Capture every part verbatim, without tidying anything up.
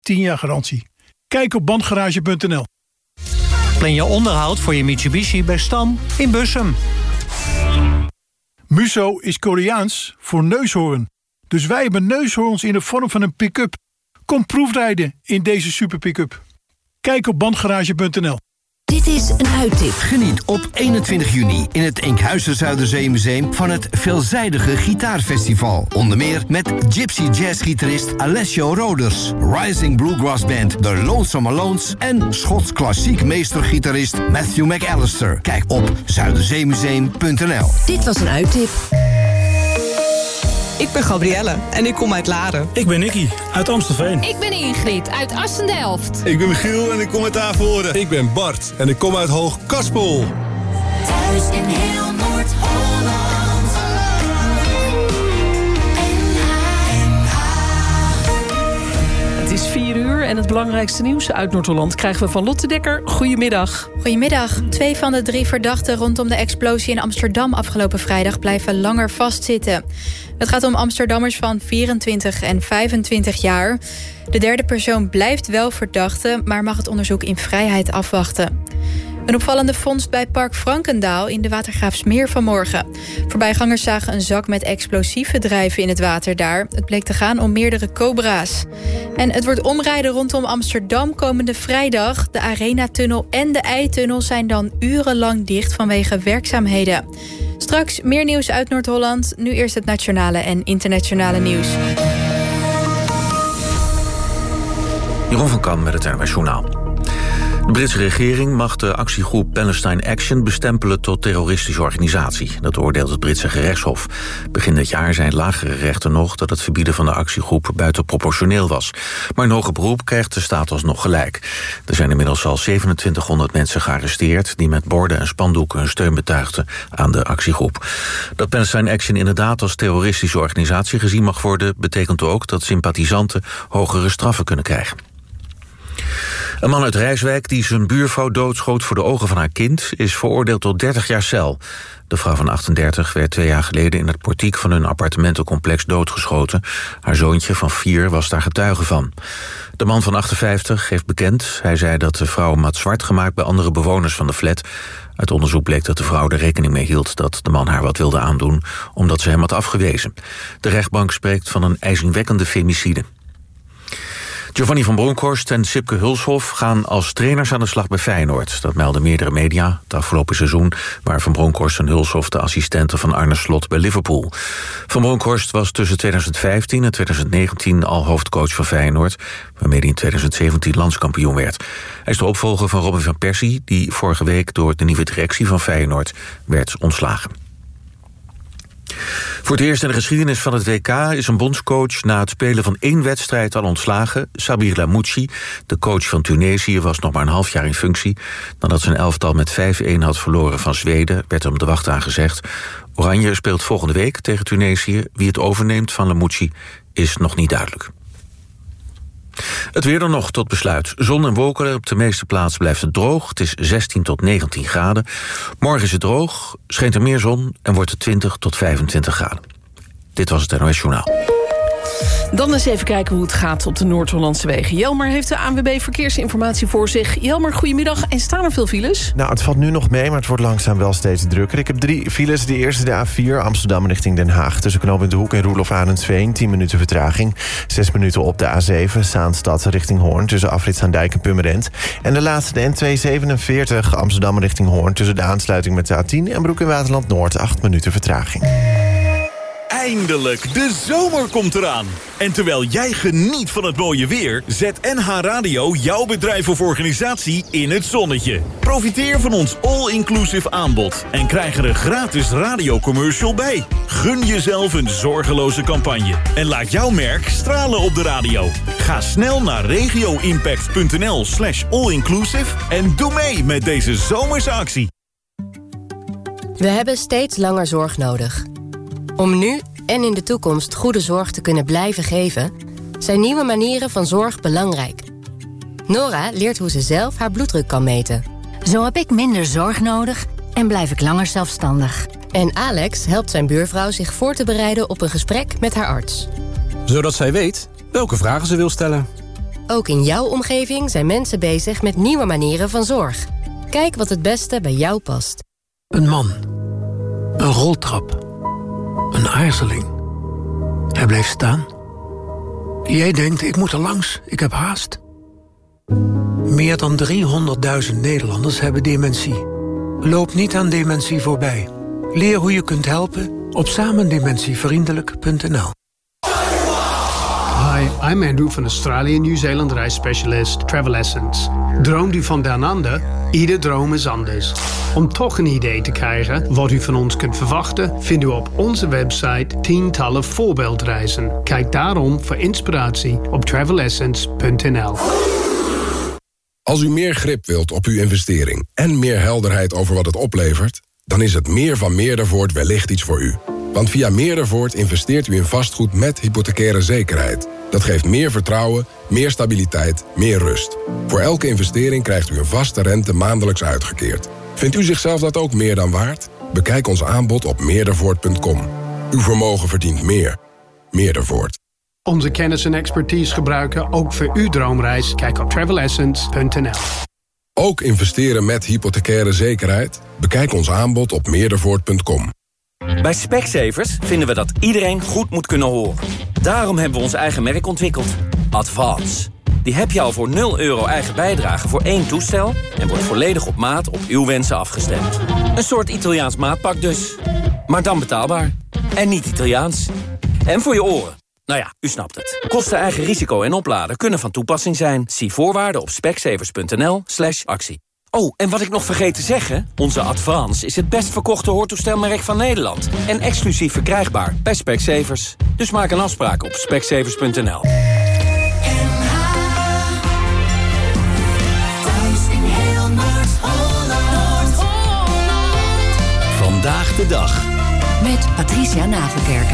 tien jaar garantie. Kijk op bandgarage punt n l. Plan je onderhoud voor je Mitsubishi bij Stam in Bussum. Muso is Koreaans voor neushoorn. Dus wij hebben neushoorns in de vorm van een pick-up. Kom proefrijden in deze super pick-up. Kijk op bandgarage punt n l. Dit is een uittip. Geniet op eenentwintig juni in het Enkhuizen Zuiderzeemuseum van het veelzijdige gitaarfestival. Onder meer met gypsy jazzgitarist Alessio Roders, Rising Bluegrass Band The Lonesome Alones en Schots klassiek meestergitarist Matthew McAllister. Kijk op zuiderzeemuseum punt n l. Dit was een uittip. Ik ben Gabrielle en ik kom uit Laren. Ik ben Nicky uit Amstelveen. Ik ben Ingrid uit Assendelft. Ik ben Michiel en ik kom uit Averhoorn. Ik ben Bart en ik kom uit Hoog-Kaspel. Thuis in heel Noord-Holland. Het is vier uur en het belangrijkste nieuws uit Noord-Holland krijgen we van Lotte Dekker. Goedemiddag. Goedemiddag. Twee van de drie verdachten rondom de explosie in Amsterdam afgelopen vrijdag blijven langer vastzitten. Het gaat om Amsterdammers van vierentwintig en vijfentwintig jaar. De derde persoon blijft wel verdachte, maar mag het onderzoek in vrijheid afwachten. Een opvallende vondst bij Park Frankendaal in de Watergraafsmeer vanmorgen. Voorbijgangers zagen een zak met explosieven drijven in het water daar. Het bleek te gaan om meerdere cobra's. En het wordt omrijden rondom Amsterdam komende vrijdag. De Arena-tunnel en de Eitunnel zijn dan urenlang dicht vanwege werkzaamheden. Straks meer nieuws uit Noord-Holland. Nu eerst het nationale en internationale nieuws. Jeroen van Kan met het N O S Journaal. De Britse regering mag de actiegroep Palestine Action bestempelen tot terroristische organisatie. Dat oordeelt het Britse gerechtshof. Begin dit jaar zei lagere rechter nog dat het verbieden van de actiegroep buitenproportioneel was. Maar in hoger beroep krijgt de staat alsnog gelijk. Er zijn inmiddels al zevenentwintighonderd mensen gearresteerd die met borden en spandoeken hun steun betuigden aan de actiegroep. Dat Palestine Action inderdaad als terroristische organisatie gezien mag worden, betekent ook dat sympathisanten hogere straffen kunnen krijgen. Een man uit Rijswijk die zijn buurvrouw doodschoot voor de ogen van haar kind is veroordeeld tot dertig jaar cel. De vrouw van achtendertig werd twee jaar geleden in het portiek van hun appartementencomplex doodgeschoten. Haar zoontje van vier was daar getuige van. De man van achtenvijftig heeft bekend. Hij zei dat de vrouw hem had zwart gemaakt bij andere bewoners van de flat. Uit onderzoek bleek dat de vrouw er rekening mee hield dat de man haar wat wilde aandoen, omdat ze hem had afgewezen. De rechtbank spreekt van een ijzingwekkende femicide. Giovanni van Bronckhorst en Sipke Hulshoff gaan als trainers aan de slag bij Feyenoord. Dat melden meerdere media het afgelopen seizoen, waar Van Bronckhorst en Hulshoff de assistenten van Arne Slot bij Liverpool. Van Bronckhorst was tussen tweeduizend vijftien en tweeduizend negentien al hoofdcoach van Feyenoord, waarmee hij in tweeduizend zeventien landskampioen werd. Hij is de opvolger van Robin van Persie, die vorige week door de nieuwe directie van Feyenoord werd ontslagen. Voor het eerst in de geschiedenis van het W K is een bondscoach na het spelen van één wedstrijd al ontslagen. Sabir Lamouchi, de coach van Tunesië, was nog maar een half jaar in functie. Nadat zijn elftal met vijf-een had verloren van Zweden, werd hem de wacht aangezegd. Oranje speelt volgende week tegen Tunesië. Wie het overneemt van Lamouchi is nog niet duidelijk. Het weer dan nog tot besluit. Zon en wolken, op de meeste plaatsen blijft het droog. Het is zestien tot negentien graden. Morgen is het droog, schijnt er meer zon en wordt het twintig tot vijfentwintig graden. Dit was het N O S Journaal. Dan eens even kijken hoe het gaat op de Noord-Hollandse wegen. Jelmer heeft de A N W B Verkeersinformatie voor zich. Jelmer, goedemiddag. En staan er veel files? Nou, het valt nu nog mee, maar het wordt langzaam wel steeds drukker. Ik heb drie files. De eerste de A vier, Amsterdam richting Den Haag. Tussen knooppunt De Hoek en Roelof Arendsveen, tien minuten vertraging. Zes minuten op de A zeven, Zaanstad richting Hoorn. Tussen Afrit aan Dijk en Purmerend. En de laatste, de N tweehonderdzevenenveertig, Amsterdam richting Hoorn. Tussen de aansluiting met de A tien en Broek in Waterland Noord, acht minuten vertraging. Eindelijk, de zomer komt eraan. En terwijl jij geniet van het mooie weer, zet N H Radio jouw bedrijf of organisatie in het zonnetje. Profiteer van ons all-inclusive aanbod en krijg er een gratis radiocommercial bij. Gun jezelf een zorgeloze campagne en laat jouw merk stralen op de radio. Ga snel naar regioimpact.nl slash allinclusive en doe mee met deze zomerse actie. We hebben steeds langer zorg nodig. Om nu en in de toekomst goede zorg te kunnen blijven geven, zijn nieuwe manieren van zorg belangrijk. Nora leert hoe ze zelf haar bloeddruk kan meten. Zo heb ik minder zorg nodig en blijf ik langer zelfstandig. En Alex helpt zijn buurvrouw zich voor te bereiden op een gesprek met haar arts. Zodat zij weet welke vragen ze wil stellen. Ook in jouw omgeving zijn mensen bezig met nieuwe manieren van zorg. Kijk wat het beste bij jou past. Een man. Een roltrap. Een aarzeling. Hij bleef staan. Jij denkt, ik moet er langs, ik heb haast. Meer dan driehonderdduizend Nederlanders hebben dementie. Loop niet aan dementie voorbij. Leer hoe je kunt helpen op samendementievriendelijk punt n l. Hi, I'm Andrew van Australië Nieuw-Zeeland reisspecialist Travel Essence. Droomt u van down under? Ieder droom is anders. Om toch een idee te krijgen wat u van ons kunt verwachten, vindt u op onze website tientallen voorbeeldreizen. Kijk daarom voor inspiratie op travel essence punt n l. Als u meer grip wilt op uw investering en meer helderheid over wat het oplevert, dan is het meer van Meerdervoort wellicht iets voor u. Want via Meerdervoort investeert u in vastgoed met hypothecaire zekerheid. Dat geeft meer vertrouwen, meer stabiliteit, meer rust. Voor elke investering krijgt u een vaste rente maandelijks uitgekeerd. Vindt u zichzelf dat ook meer dan waard? Bekijk ons aanbod op meerdervoort punt com. Uw vermogen verdient meer. Meerdervoort. Onze kennis en expertise gebruiken ook voor uw droomreis. Kijk op travel essence punt n l. Ook investeren met hypothecaire zekerheid? Bekijk ons aanbod op meerdervoort punt com. Bij Specsavers vinden we dat iedereen goed moet kunnen horen. Daarom hebben we ons eigen merk ontwikkeld. Advance. Die heb je al voor nul euro eigen bijdrage voor één toestel en wordt volledig op maat op uw wensen afgestemd. Een soort Italiaans maatpak dus. Maar dan betaalbaar. En niet Italiaans. En voor je oren. Nou ja, u snapt het. Kosten, eigen risico en opladen kunnen van toepassing zijn. Zie voorwaarden op specsavers punt n l slash actie. Oh, en wat ik nog vergeet te zeggen, onze Advance is het best verkochte hoortoestelmerk van Nederland. En exclusief verkrijgbaar bij Specsavers. Dus maak een afspraak op specsavers punt n l. Vandaag de dag. Met Patricia Nagelkerken.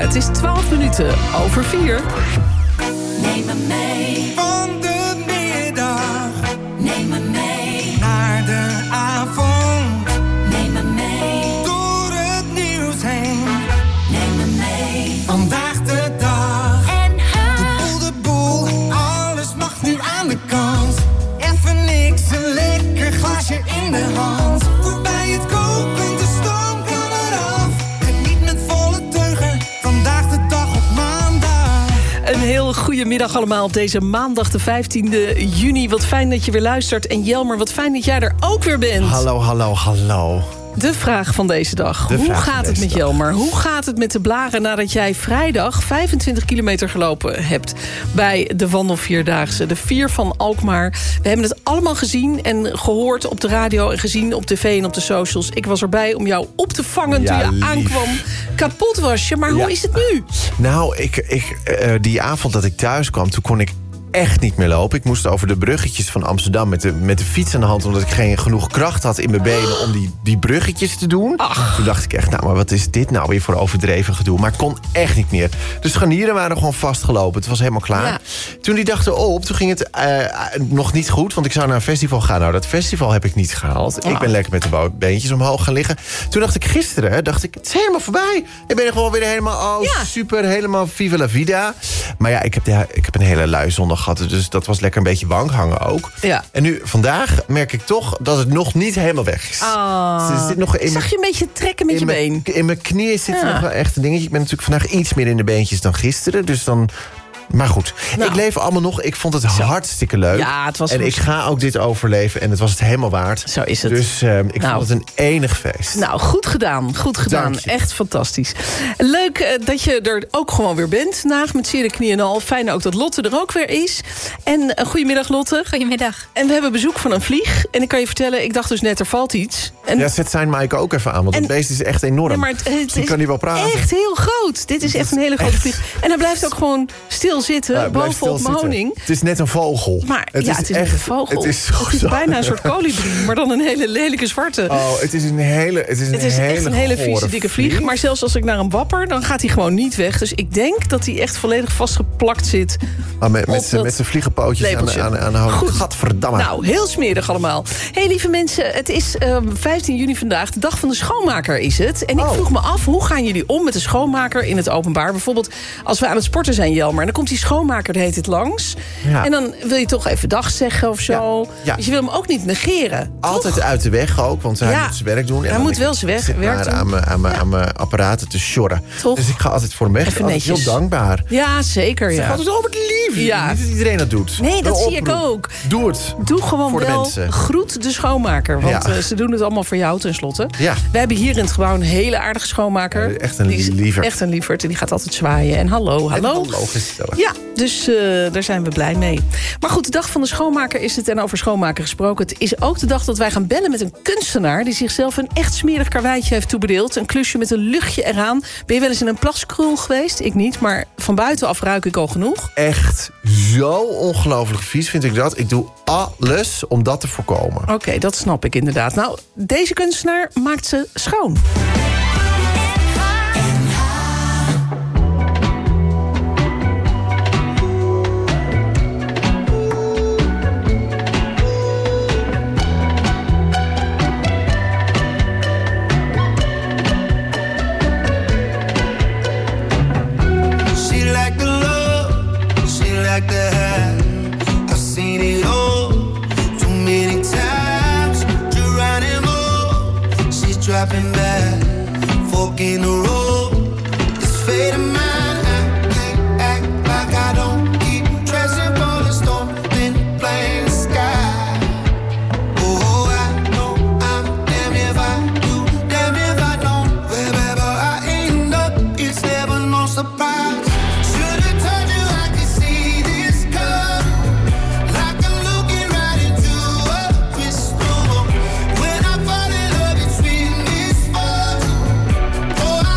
Het is twaalf minuten over vier. Neem me mee van de middag. Neem me mee naar de avond. Neem me mee door het nieuws heen. Neem me mee vandaag de dag. En de boel, de boel, alles mag nu aan de kant. Even niks, een lekker glaasje in de hand. Voorbij het koken, de stoom kan eraf. Geniet met volle teugen, vandaag de dag op maandag. Een heel goede middag allemaal op deze maandag de vijftiende juni. Wat fijn dat je weer luistert. En Jelmer, wat fijn dat jij er ook weer bent. Hallo, hallo, hallo. De vraag van deze dag. De Hoe gaat het met dag. Jelmer? Hoe gaat het met de blaren nadat jij vrijdag vijfentwintig kilometer gelopen hebt bij de Wandelvierdaagse, de Vier van Alkmaar? We hebben het allemaal gezien en gehoord op de radio en gezien op tv en op de socials. Ik was erbij om jou op te vangen Ja, toen je lief. aankwam. Kapot was je, maar hoe Ja. is het nu? Nou, ik, ik, uh, die avond dat ik thuis kwam, toen kon ik echt niet meer lopen. Ik moest over de bruggetjes van Amsterdam met de, met de fiets aan de hand, omdat ik geen genoeg kracht had in mijn benen om die, die bruggetjes te doen. Ach. Toen dacht ik echt, nou, maar wat is dit nou weer voor overdreven gedoe? Maar ik kon echt niet meer. De scharnieren waren gewoon vastgelopen. Het was helemaal klaar. Ja. Toen die dag erop, toen ging het uh, nog niet goed, want ik zou naar een festival gaan. Nou, dat festival heb ik niet gehaald. Oh. Ik ben lekker met de bo- beentjes omhoog gaan liggen. Toen dacht ik gisteren, dacht ik, het is helemaal voorbij. Ik ben er gewoon weer helemaal, oh, Ja. super, helemaal viva la vida. Maar ja, ik heb, ja, ik heb een hele lui zondag gehad, dus dat was lekker een beetje wankhangen ook. Ja. En nu, vandaag, merk ik toch dat het nog niet helemaal weg is. Ah. Dus er zit nog in Zag mijn- je een beetje trekken met je in been? mijn, in mijn knieën zit Ja. nog wel echt een dingetje. Ik ben natuurlijk vandaag iets meer in de beentjes dan gisteren. Dus dan... Maar goed, Nou. ik leef allemaal nog. Ik vond het hartstikke leuk. Ja, het was en ik ga ook dit overleven. En het was het helemaal waard. Zo is het. Dus uh, ik Nou. vond het een enig feest. Nou, goed gedaan. Goed gedaan. Dank je. Echt fantastisch. Leuk eh, dat je er ook gewoon weer bent vandaag met zere knieën en al. Fijn ook dat Lotte er ook weer is. En uh, goedemiddag, Lotte. Goedemiddag. En we hebben bezoek van een vlieg. En ik kan je vertellen, ik dacht dus net, er valt iets. En Ja, zet zijn Mike ook even aan, want En- het beest is echt enorm. Nee, maar het, het Misschien is kan hij wel praten. echt heel groot. Dit is echt een hele grote echt- vlieg. En hij blijft ook gewoon stil zitten, Ja, blijf bovenop stil mijn zitten. honing. Het is net een vogel. Maar ja, het is echt een vogel. Het is, Het is bijna een soort kolibrie, maar dan een hele lelijke zwarte. Oh, het is een hele, het is een Het is hele echt een hele vieze, gore dikke vlieg. Maar zelfs als ik naar hem wapper, dan gaat hij gewoon niet weg. Dus ik denk dat hij echt volledig vastgeplakt zit. Ah, met, op met, z'n- dat met zijn vliegenpootjes aan, lepeltje. aan, aan de hoofd. Goed. Gadverdamme. Nou, heel smerig allemaal. Hey, lieve mensen, het is uh, vijftien juni vandaag. De dag van de schoonmaker is het. En ik Oh. vroeg me af, hoe gaan jullie om met de schoonmaker in het openbaar? Bijvoorbeeld als we aan het sporten zijn, Jelmer. En dan komt die schoonmaker, de heet het langs. Ja. En dan wil je toch even dag zeggen of zo. Ja, ja. Dus je wil hem ook niet negeren. Altijd toch? uit de weg ook, want hij Ja. moet zijn werk doen. En Hij dan moet denk wel ik, zijn weg- ik zit werk maar doen. aan mijn, aan, mijn, aan mijn apparaten te sjorren. Toch? Dus ik ga altijd voor hem weg. Even Altijd heel netjes. dankbaar. Ja, zeker. Ik zeg Ja. altijd, oh, wat lief. Ja. Niet dat iedereen dat doet. Nee, dat Een zie ik oproep. ook. Doe het. Doe gewoon Voor de wel, mensen. groet de schoonmaker. Want Ja. eh, ze doen het allemaal voor jou tenslotte. Ja. We hebben hier in het gebouw een hele aardige schoonmaker. Eh, echt een Die is lieverd. Echt een lieverd. En die gaat altijd zwaaien. En hallo, hallo. Hallo, gezellig. Ja, dus eh, daar zijn we blij mee. Maar goed, de dag van de schoonmaker is het. En over schoonmaker gesproken. Het is ook de dag dat wij gaan bellen met een kunstenaar... die zichzelf een echt smerig karweitje heeft toebedeeld. Een klusje met een luchtje eraan. Ben je wel eens in een plaskrul geweest? Ik niet, maar van buitenaf ruik ik al genoeg. Echt zo ongelooflijk vies vind ik dat. Ik doe alles om dat te voorkomen. Oké, dat snap ik inderdaad. Nou, deze kunstenaar maakt ze schoon. She like the love, she like the high. I've seen it all too many times. Geronimo, she's dropping back, fork in the road. This fate of mine, I can't act like I don't keep dressing for the storm, then playing the sky. Oh, I know I'm damn if I do, damn if I don't. Wherever I end up, it's never no surprise. Should've told you I could see this coming, like I'm looking right into a crystal ball. When I fall in love, it's when it's falling. Oh, I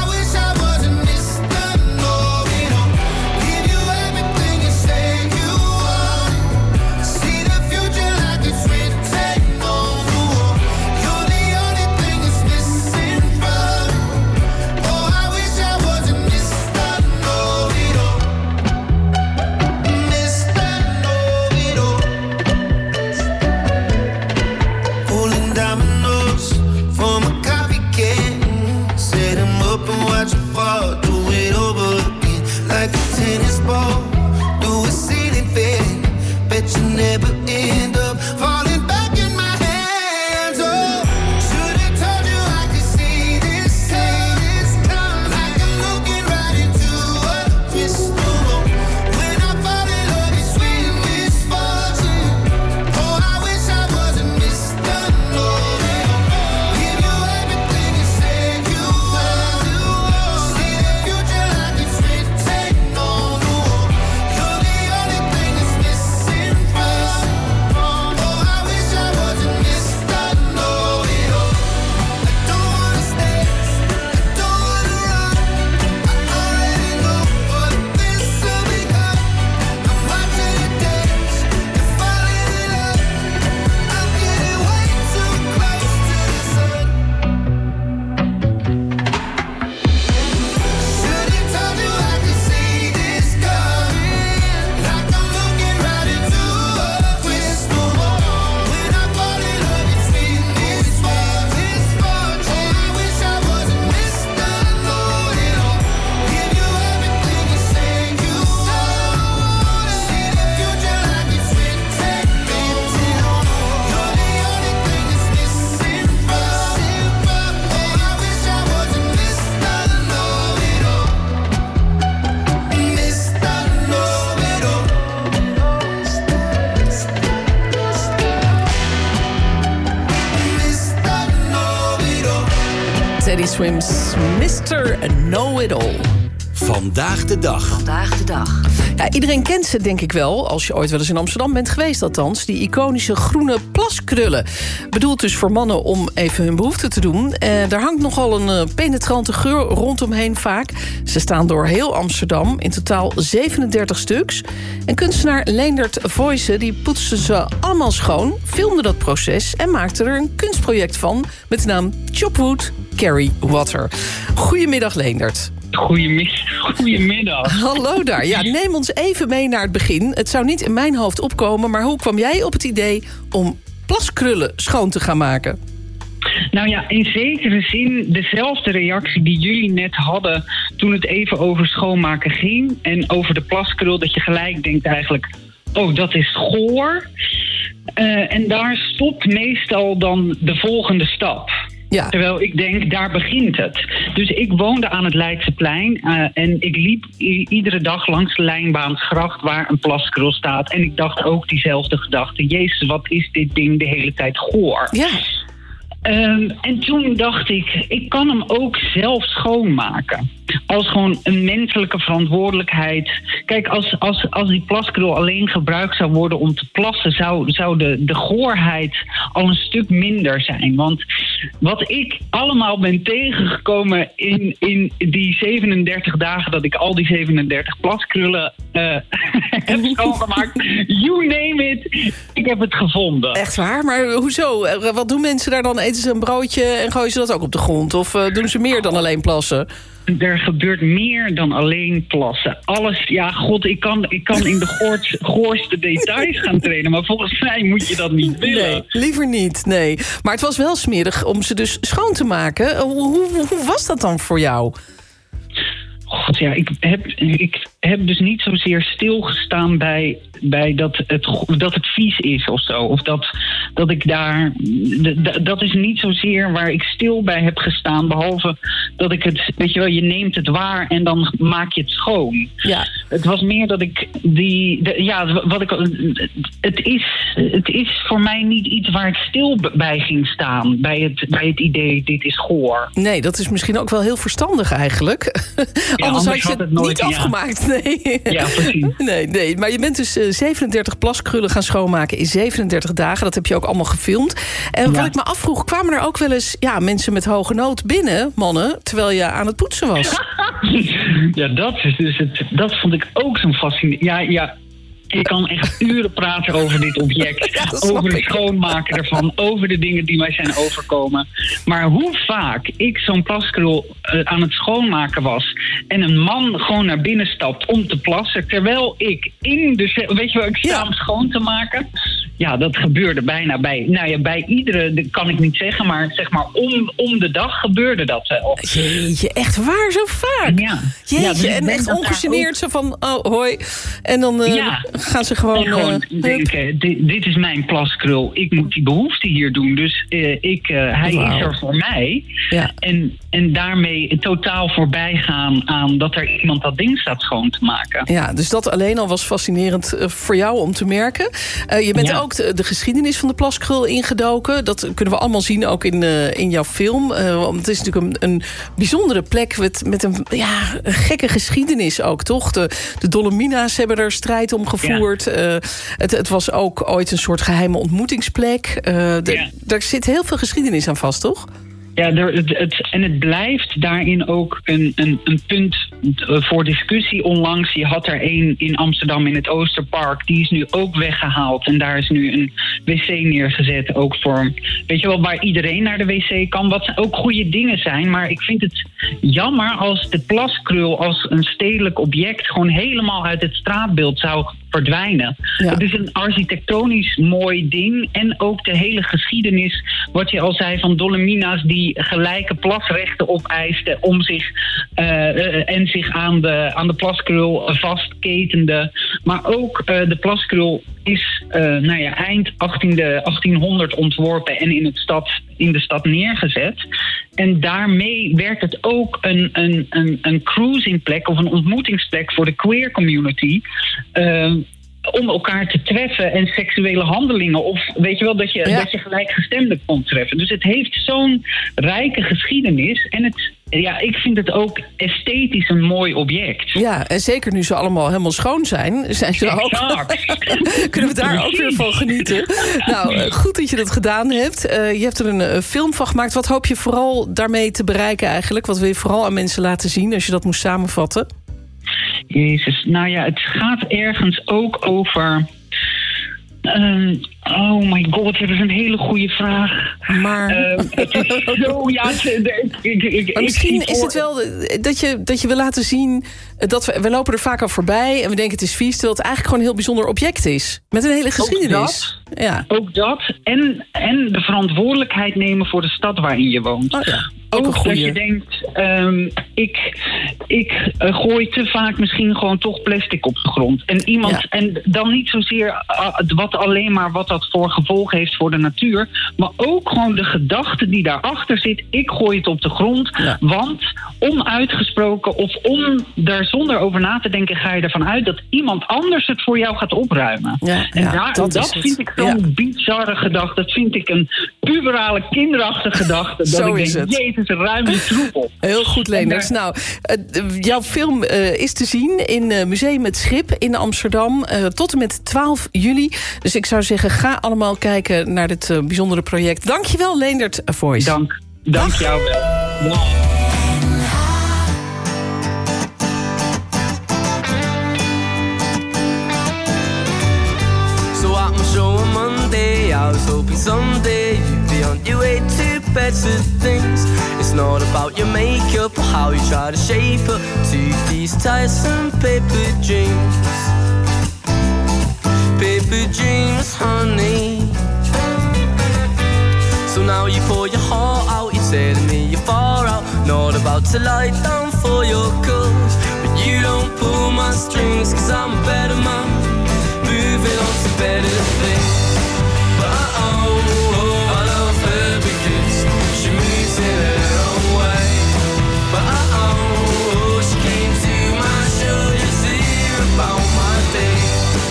Teddy Swims, mister Know-It-All. Vandaag de dag. Vandaag de dag. Ja, iedereen kent ze, denk ik wel, als je ooit wel eens in Amsterdam bent geweest althans. Die iconische groene plaskrullen. Bedoeld dus voor mannen om even hun behoefte te doen. Eh, daar hangt nogal een uh, penetrante geur rondomheen vaak. Ze staan door heel Amsterdam, in totaal zevenendertig stuks. En kunstenaar Leendert Voijsen die poetste ze allemaal schoon, filmde dat proces en maakte er een kunstproject van met de naam Chopwood Carry Water. Goedemiddag, Leendert. Goedemiddag. Goedemiddag. Hallo daar. Ja, neem ons even mee naar het begin. Het zou niet in mijn hoofd opkomen, maar hoe kwam jij op het idee om plaskrullen schoon te gaan maken? Nou ja, in zekere zin dezelfde reactie die jullie net hadden toen het even over schoonmaken ging. En over de plaskrul, dat je gelijk denkt eigenlijk, oh, dat is goor. Uh, en daar stopt meestal dan de volgende stap. Ja. Terwijl ik denk, daar begint het. Dus ik woonde aan het Leidseplein uh, en ik liep i- iedere dag langs de Lijnbaansgracht waar een plaskrul staat. En ik dacht ook diezelfde gedachte. Jezus, wat is dit ding de hele tijd goor. Ja. Um, en toen dacht ik, ik kan hem ook zelf schoonmaken. Als gewoon een menselijke verantwoordelijkheid. Kijk, als, als, als die plaskrul alleen gebruikt zou worden om te plassen, zou, zou de, de goorheid al een stuk minder zijn. Want wat ik allemaal ben tegengekomen in, in die zevenendertig dagen dat ik al die zevenendertig plaskrullen uh, heb schoongemaakt. You name it, ik heb het gevonden. Echt waar? Maar hoezo? Wat doen mensen daar dan? Eten ze een broodje en gooien ze dat ook op de grond? Of uh, doen ze meer dan alleen plassen? Er gebeurt meer dan alleen plassen. Alles, ja, god, ik kan, ik kan in de goort, goorste details gaan trainen, maar volgens mij moet je dat niet willen. Nee, liever niet, nee. Maar het was wel smerig om ze dus schoon te maken. Hoe, hoe, hoe was dat dan voor jou? God, ja, ik heb, ik heb dus niet zozeer stilgestaan bij, bij dat, het, dat het vies is of zo. Of dat, dat ik daar... D- dat is niet zozeer waar ik stil bij heb gestaan. Behalve dat ik het... Weet je wel, je neemt het waar en dan maak je het schoon. Ja. Het was meer dat ik die... De, ja, wat ik... Het is, het is voor mij niet iets waar ik stil bij ging staan. Bij het, bij het idee, dit is goor. Nee, dat is misschien ook wel heel verstandig eigenlijk. Ja, anders, anders had je het, het niet nooit, afgemaakt. Ja. Nee. Ja, precies. Nee, nee, maar je bent dus uh, zevenendertig plaskrullen gaan schoonmaken in zevenendertig dagen. Dat heb je ook allemaal gefilmd. En ja. Wat ik me afvroeg, kwamen er ook wel eens ja, mensen met hoge nood binnen, mannen, terwijl je aan het poetsen was? Ja, dat is dus het. Dat vond ik ook zo'n fascinerend. Ja, ja. Ik kan echt uren praten over dit object. Ja, over het schoonmaken ervan. Over de dingen die mij zijn overkomen. Maar hoe vaak ik zo'n plaskrul uh, aan het schoonmaken was en een man gewoon naar binnen stapt om te plassen, terwijl ik in de... Weet je wel, ik sta ja. om schoon te maken. Ja, dat gebeurde bijna bij... Nou ja, bij iedere, dat kan ik niet zeggen, maar zeg maar om, om de dag gebeurde dat wel. Jeetje, echt waar, zo vaak? Ja. Jeetje, ja, dus en echt ongegeneerd zo van, oh, hoi. En dan... Uh, ja. Gaan ze gewoon, en gewoon uh, denken, dit, dit is mijn plaskrul, ik moet die behoefte hier doen. Dus uh, ik, uh, hij wow. is er voor mij. Ja. En, en daarmee totaal voorbij gaan aan dat er iemand dat ding staat schoon te maken. Ja, dus dat alleen al was fascinerend uh, voor jou om te merken. Uh, je bent ja. ook de, de geschiedenis van de plaskrul ingedoken. Dat kunnen we allemaal zien, ook in, uh, in jouw film. Uh, want het is natuurlijk een, een bijzondere plek met, met een, ja, een gekke geschiedenis ook, toch? De, de Dolomina's hebben er strijd om gevoerd. Ja. Uh, het, het was ook ooit een soort geheime ontmoetingsplek. Uh, de, ja. Daar zit heel veel geschiedenis aan vast, toch? Ja, er, het, het, en het blijft daarin ook een, een, een punt voor discussie onlangs. Je had er één in Amsterdam in het Oosterpark. Die is nu ook weggehaald. En daar is nu een wc neergezet. Ook voor, weet je wel, waar iedereen naar de wc kan. Wat ook goede dingen zijn. Maar ik vind het jammer als de plaskrul als een stedelijk object gewoon helemaal uit het straatbeeld zou verdwijnen. Ja. Het is een architectonisch mooi ding. En ook de hele geschiedenis, wat je al zei, van Dolomina's die gelijke plasrechten opeisten om zich uh, uh, en zich aan de, aan de plaskrul vastketende. Maar ook uh, de plaskrul is uh, nou ja, eind achttiende, achttienhonderd ontworpen en in, het stad, in de stad neergezet. En daarmee werd het ook een, een, een, een cruisingplek of een ontmoetingsplek voor de queer community. Uh, om elkaar te treffen en seksuele handelingen. Of weet je wel, dat je, Ja. dat je gelijkgestemden kon treffen. Dus het heeft zo'n rijke geschiedenis. En het, ja, ik vind het ook esthetisch een mooi object. Ja, en zeker nu ze allemaal helemaal schoon zijn, zijn ze ook. Kunnen we daar ook weer van genieten. Nou, eh, goed dat je dat gedaan hebt. Uh, je hebt er een uh, film van gemaakt. Wat hoop je vooral daarmee te bereiken eigenlijk? Wat wil je vooral aan mensen laten zien als je dat moest samenvatten? Jezus, nou ja, het gaat ergens ook over... Um, oh my god, dat is een hele goede vraag. Maar... Um, het is zo, ja... Het, ik, ik, ik, maar misschien is het wel dat je, dat je wil laten zien... dat we, we lopen er vaak al voorbij en we denken het is vies... terwijl het eigenlijk gewoon een heel bijzonder object is. Met een hele geschiedenis. Ook dat, ja. ook dat. En, en de verantwoordelijkheid nemen voor de stad waarin je woont. Oh ja. Ook, Ook dat je denkt, um, ik, ik uh, gooi te vaak misschien gewoon toch plastic op de grond. En iemand, ja. en dan niet zozeer uh, wat alleen maar wat dat voor gevolg heeft voor de natuur, maar ook gewoon de gedachte die daarachter zit. Ik gooi het op de grond, ja. want onuitgesproken of om daar zonder over na te denken, ga je ervan uit dat iemand anders het voor jou gaat opruimen. Ja, en ja, daar, dat, dat vind het. ik zo'n ja. bizarre gedachte. Dat vind ik een puberale, kinderachtige gedachte. Dat Zo ik is denk, het. Jezus, een ruime troepel. Heel goed, Leendert. Nou, uh, jouw film uh, is te zien in uh, Museum Het Schip in Amsterdam. Uh, tot en met twaalf juli. Dus ik zou zeggen, ga allemaal kijken naar dit uh, bijzondere project. Dankjewel, Leendert Voice. Dank. Dank jou wel. Dag. So at my show on Monday, I was hoping someday you'd be on your way to better things. It's not about your makeup or how you try to shape up to these tiresome paper dreams. Paper dreams, honey. So now you pour your heart out, you're telling me you're far out. Not about to lie down for your cause, but you don't pull my strings, cause I'm a better man, moving on to better things. But oh, oh, I love her because she moves in her own way. But oh, oh, she came to my show just to hear about my day.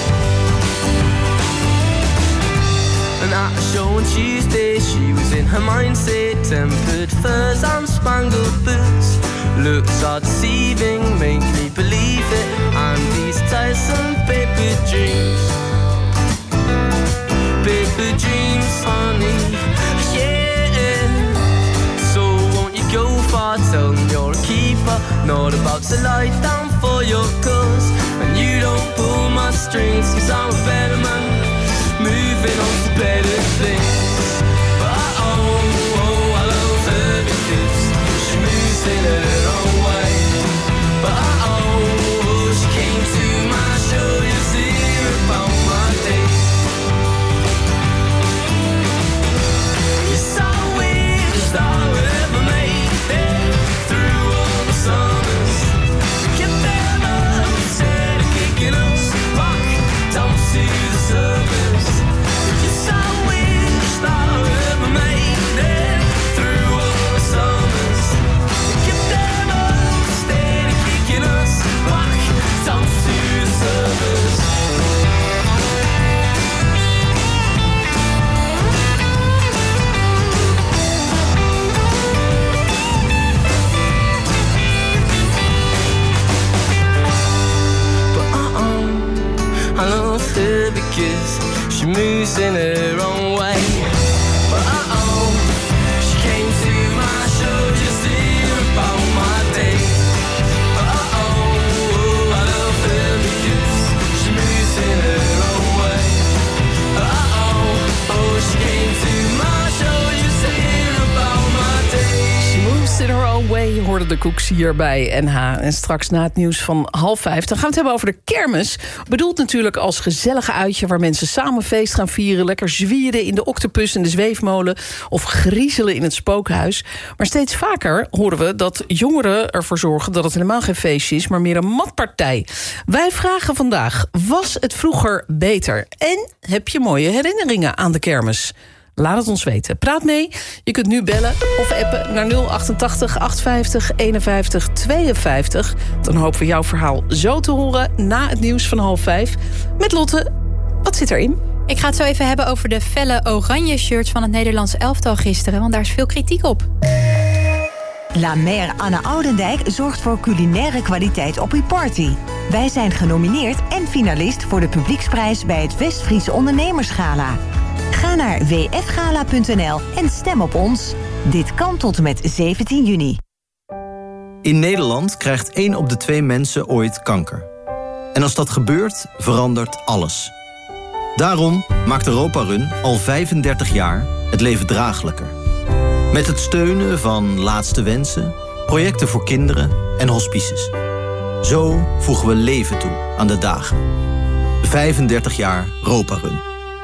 And at a show on Tuesday, she was in her mindset, tempered furs and spangled boots. Looks are deceiving, make me believe it, and these tiresome paper dreams. Paper dreams, honey, yeah. So won't you go far, tell them you're a keeper, not about to lie down for your cause. And you don't pull my strings, cause I'm a better man, moving on to better things. But oh, oh, I love her because she moves in her own way. But oh, oh, she came to my show just to hear about my day. You're so weird, just all I ever made it through all the summers. Get them up, instead of kicking us back down to the surface. You're so weird, just all I ever made it through all the summers. Get them up, instead of kicking us back down to the surface. I love her because she moves in her own way. But uh-oh, she came to my show just to hear about my day. But uh-oh, I love her because she moves in her own way. Uh-oh, oh, she came to my show just to hear about my day. She moves in her own way. Je hoorde de Koeks hier bij N H. En straks na het nieuws van half vijf... dan gaan we het hebben over de kermis. Bedoeld natuurlijk als gezellige uitje... waar mensen samen feest gaan vieren... lekker zwieren in de octopus en de zweefmolen... of griezelen in het spookhuis. Maar steeds vaker horen we dat jongeren ervoor zorgen... dat het helemaal geen feestje is, maar meer een matpartij. Wij vragen vandaag, was het vroeger beter? En heb je mooie herinneringen aan de kermis? Laat het ons weten. Praat mee. Je kunt nu bellen of appen naar nul achtentachtig achtenvijftig eenenvijftig tweeënvijftig. Dan hopen we jouw verhaal zo te horen na het nieuws van half vijf. Met Lotte, wat zit erin? Ik ga het zo even hebben over de felle oranje shirts van het Nederlands elftal gisteren, want daar is veel kritiek op. La Mère Anne Oudendijk zorgt voor culinaire kwaliteit op uw party. Wij zijn genomineerd en finalist voor de publieksprijs bij het Westfriese Ondernemersgala. Ga naar w f gala punt n l en stem op ons. Dit kan tot en met zeventien juni. In Nederland krijgt één op de twee mensen ooit kanker. En als dat gebeurt, verandert alles. Daarom maakt Europa Run al vijfendertig jaar het leven draaglijker. Met het steunen van Laatste Wensen, projecten voor kinderen en hospices. Zo voegen we leven toe aan de dagen. vijfendertig jaar Europa Run.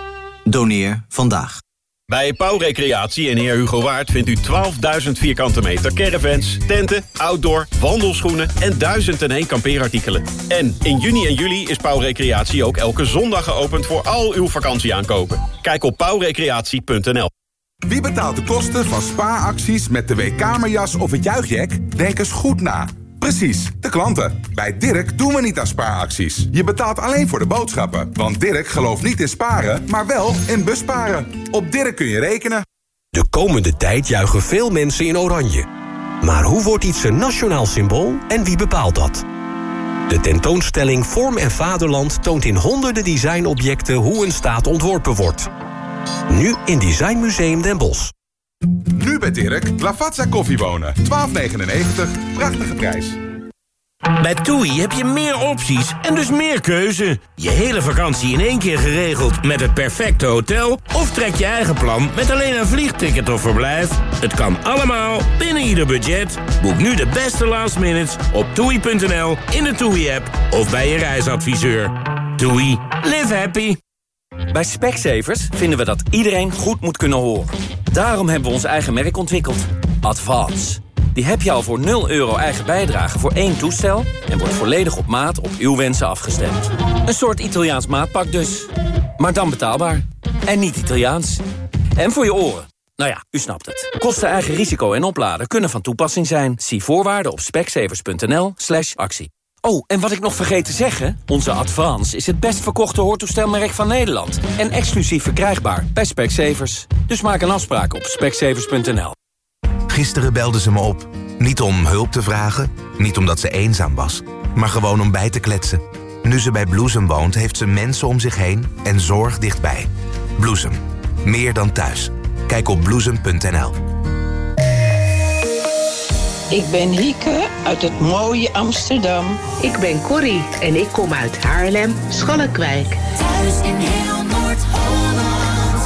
Doneer vandaag. Bij Pauw Recreatie in Heer Hugo Waard vindt u twaalfduizend vierkante meter caravans, tenten, outdoor, wandelschoenen en duizend en één kampeerartikelen. En in juni en juli is Pauw Recreatie ook elke zondag geopend voor al uw vakantieaankopen. Kijk op pauw recreatie punt n l. Wie betaalt de kosten van spaaracties met de weekkamerjas of het juichjack? Denk eens goed na. Precies, de klanten. Bij Dirk doen we niet aan spaaracties. Je betaalt alleen voor de boodschappen. Want Dirk gelooft niet in sparen, maar wel in busparen. Op Dirk kun je rekenen. De komende tijd juichen veel mensen in oranje. Maar hoe wordt iets een nationaal symbool en wie bepaalt dat? De tentoonstelling Vorm en Vaderland toont in honderden designobjecten hoe een staat ontworpen wordt. Nu in Designmuseum Den Bosch. Nu bij Dirk, Lavazza koffiebonen. twaalf negenennegentig, prachtige prijs. Bij TUI heb je meer opties en dus meer keuze. Je hele vakantie in één keer geregeld met het perfecte hotel... of trek je eigen plan met alleen een vliegticket of verblijf. Het kan allemaal binnen ieder budget. Boek nu de beste last minutes op toei punt n l, in de TUI-app of bij je reisadviseur. TUI, live happy. Bij Specsavers vinden we dat iedereen goed moet kunnen horen. Daarom hebben we ons eigen merk ontwikkeld. Advance. Die heb je al voor nul euro eigen bijdrage voor één toestel... en wordt volledig op maat op uw wensen afgestemd. Een soort Italiaans maatpak dus. Maar dan betaalbaar. En niet Italiaans. En voor je oren. Nou ja, u snapt het. Kosten, eigen risico en opladen kunnen van toepassing zijn. Zie voorwaarden op specsavers punt n l slash actie. Oh, en wat ik nog vergeet te zeggen... onze Advance is het best verkochte hoortoestelmerk van Nederland... en exclusief verkrijgbaar bij Specsavers. Dus maak een afspraak op specsavers punt n l. Gisteren belde ze me op. Niet om hulp te vragen, niet omdat ze eenzaam was... maar gewoon om bij te kletsen. Nu ze bij Bloesem woont, heeft ze mensen om zich heen... en zorg dichtbij. Bloesem. Meer dan thuis. Kijk op bloesem punt n l. Ik ben Hieke uit het mooie Amsterdam. Ik ben Corrie en ik kom uit Haarlem, Schalkwijk. Thuis in heel Noord-Holland.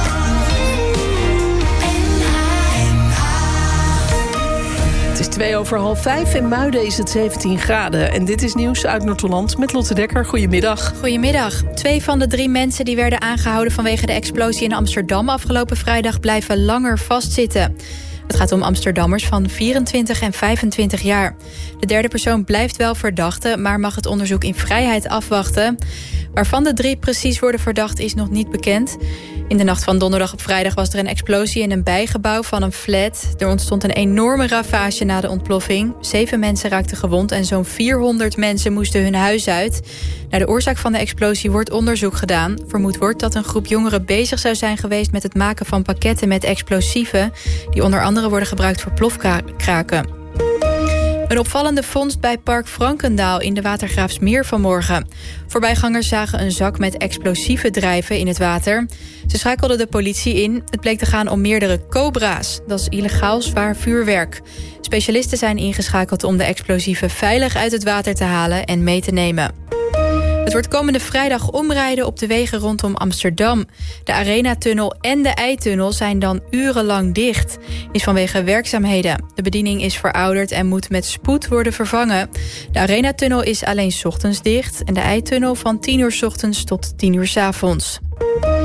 Het is twee over half vijf. In Muiden is het zeventien graden. En dit is nieuws uit Noord-Holland met Lotte Dekker. Goedemiddag. Goedemiddag. Twee van de drie mensen die werden aangehouden vanwege de explosie in Amsterdam afgelopen vrijdag blijven langer vastzitten. Het gaat om Amsterdammers van vierentwintig en vijfentwintig jaar. De derde persoon blijft wel verdachte, maar mag het onderzoek in vrijheid afwachten. Waarvan de drie precies worden verdacht is nog niet bekend. In de nacht van donderdag op vrijdag was er een explosie in een bijgebouw van een flat. Er ontstond een enorme ravage na de ontploffing. Zeven mensen raakten gewond en zo'n vierhonderd mensen moesten hun huis uit. Naar de oorzaak van de explosie wordt onderzoek gedaan. Vermoed wordt dat een groep jongeren bezig zou zijn geweest met het maken van pakketten met explosieven, die onder andere worden gebruikt voor plofkraken. Een opvallende vondst bij Park Frankendaal in de Watergraafsmeer vanmorgen. Voorbijgangers zagen een zak met explosieven drijven in het water. Ze schakelden de politie in. Het bleek te gaan om meerdere cobra's. Dat is illegaal zwaar vuurwerk. Specialisten zijn ingeschakeld om de explosieven veilig uit het water te halen en mee te nemen. Het wordt komende vrijdag omrijden op de wegen rondom Amsterdam. De Arenatunnel en de Eitunnel zijn dan urenlang dicht. Is vanwege werkzaamheden. De bediening is verouderd en moet met spoed worden vervangen. De Arenatunnel is alleen 's ochtends dicht en de Eitunnel van tien uur 's ochtends tot tien uur 's avonds.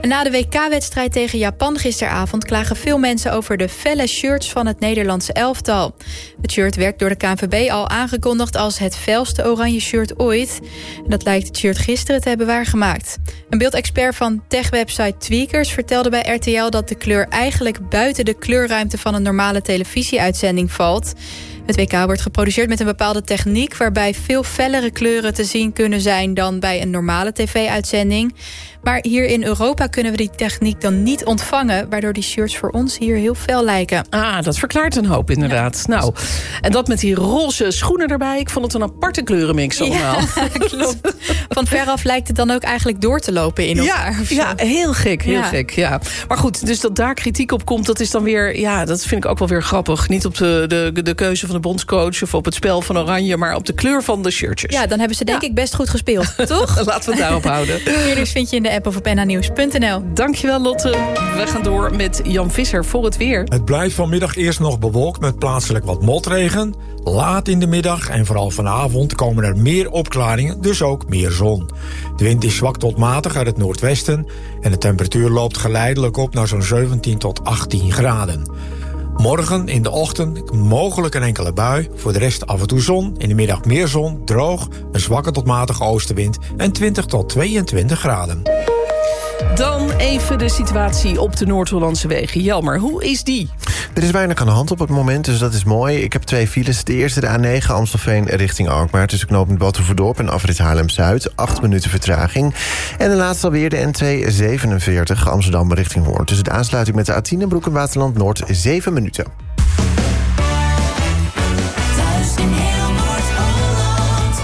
Na de W K-wedstrijd tegen Japan gisteravond klagen veel mensen over de felle shirts van het Nederlandse elftal. Het shirt werd door de K N V B al aangekondigd als het felste oranje shirt ooit. En dat lijkt het shirt gisteren te hebben waargemaakt. Een beeldexpert van techwebsite Tweakers vertelde bij R T L dat de kleur eigenlijk buiten de kleurruimte van een normale televisieuitzending valt. Het W K wordt geproduceerd met een bepaalde techniek waarbij veel fellere kleuren te zien kunnen zijn dan bij een normale tv-uitzending. Maar hier in Europa kunnen we die techniek dan niet ontvangen, waardoor die shirts voor ons hier heel fel lijken. Ah, dat verklaart een hoop inderdaad. Ja. Nou, en dat met die roze schoenen erbij. Ik vond het een aparte kleurenmix allemaal. Ja, klopt. Van veraf lijkt het dan ook eigenlijk door te lopen in elkaar. Ja, ja heel gek, heel ja. gek. Ja. Maar goed, dus dat daar kritiek op komt, dat is dan weer, ja, dat vind ik ook wel weer grappig. Niet op de, de, de keuze van de bondscoach of op het spel van Oranje, maar op de kleur van de shirtjes. Ja, dan hebben ze denk ja. ik best goed gespeeld, toch? Laten we het daarop houden. Hier vind je in de app of op n h nieuws punt n l. Dankjewel, Lotte. We gaan door met Jan Visser voor het weer. Het blijft vanmiddag eerst nog bewolkt met plaatselijk wat motregen. Laat in de middag en vooral vanavond komen er meer opklaringen, dus ook meer zon. De wind is zwak tot matig uit het noordwesten en de temperatuur loopt geleidelijk op naar zo'n zeventien tot achttien graden. Morgen in de ochtend mogelijk een enkele bui. Voor de rest af en toe zon. In de middag meer zon, droog, een zwakke tot matige oostenwind en twintig tot tweeëntwintig graden. Dan even de situatie op de Noord-Hollandse wegen. Jelmer, hoe is die? Er is weinig aan de hand op het moment, dus dat is mooi. Ik heb twee files. De eerste de A negen Amstelveen richting Alkmaar, tussen knooppunt Batuverdorp en afrit Haarlem-Zuid. Acht minuten vertraging. En de laatste alweer de N twee zevenenveertig Amsterdam richting Hoorn. Tussen de aansluiting met de A tien en Broek en Waterland Noord zeven minuten. Thuis in heel Noord-Holland.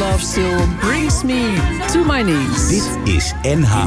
Love Still Brings Me to My Knees. Dit is N H.